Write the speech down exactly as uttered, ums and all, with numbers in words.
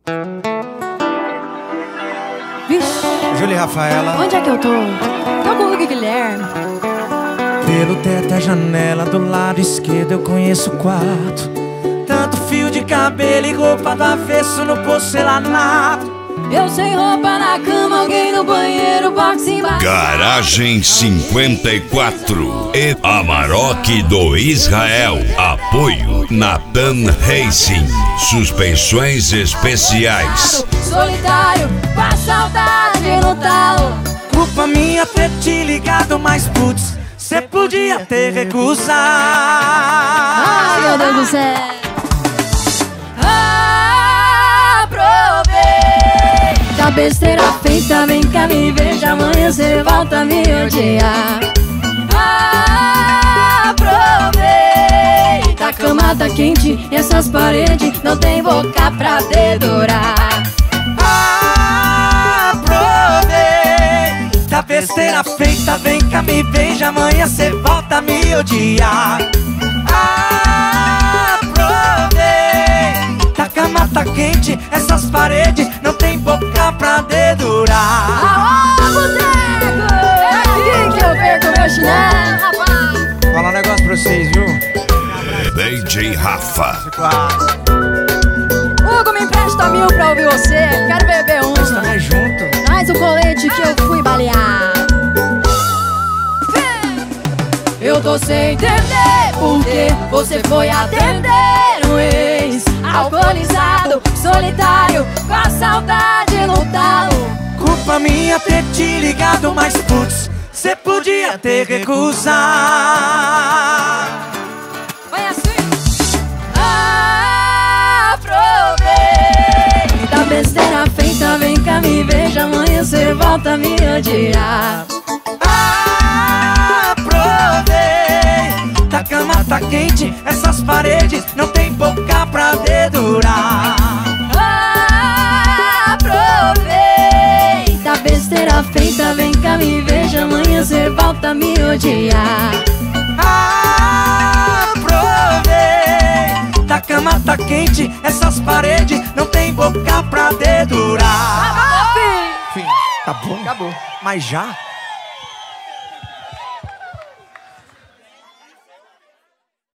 Vixe, Júlia e Rafaela. onde é que eu tô? Tô com o Hugo e Guilherme. Pelo teto é janela, do lado esquerdo eu conheço o quarto. Tanto fio de cabelo e roupa do avesso no porcelanato. Eu sem roupa na cama, alguém no banheiro, boxe embaixo. Garagem cinquenta e quatro e Amarok do Israel. Apoio Natan Racing. Suspensões especiais. Solitário, com a saudade no talo. Culpa minha ter te ligado, mas putz, cê podia ter recusado. Ai, meu Deus do céu. Da besteira feita, vem cá me veja, amanhã cê volta a me odiar. Aproveita, a cama tá quente, essas paredes não tem boca pra dedurar. Aproveita, besteira feita, vem cá me veja, amanhã cê volta a me odiar. Aproveita, a cama tá quente, essas paredes não tem boca pra dedurar. Aô, boteco! É aqui que eu perco meu chinelo, rapaz. Vou falar um negócio pra vocês, viu? D J Rafa. Hugo, me empresta mil pra ouvir você. Quero beber um. Nós também junto. Traz o colete que eu fui balear. Eu tô sem entender porque você foi atender um ex alcoolizado, solitário, com a saudade no talo. Culpa minha ter te ligado, mas putz, cê podia ter recusado. Vai assim. Aproveita, besteira feita, vem cá me veja, amanhã cê volta a me odiar. Aproveita, a cama tá quente, essas paredes não tem boca pra dedurar. Aproveita, besteira feita, vem cá me veja, amanhã cê volta a me odiar. Aproveita, a cama tá quente, essas paredes não tem boca pra dedurar. Fim. Fim, tá bom? Acabou. Mas já?